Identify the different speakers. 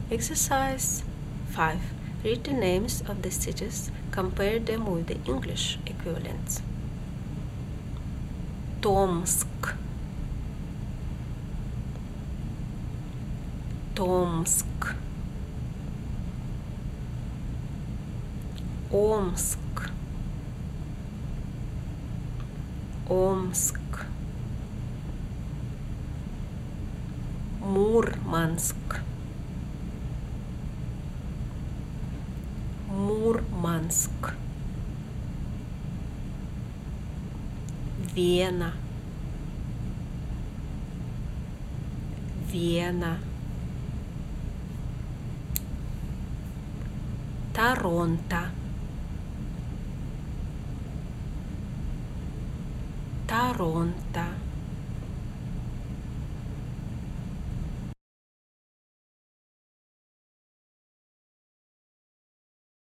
Speaker 1: Exercise 5. Read the names of the cities. Compare them with the English equivalents. Tomsk, Tomsk, Omsk, Omsk, Murmansk, Murmansk, Vienna, Vienna, Toronto, Toronto,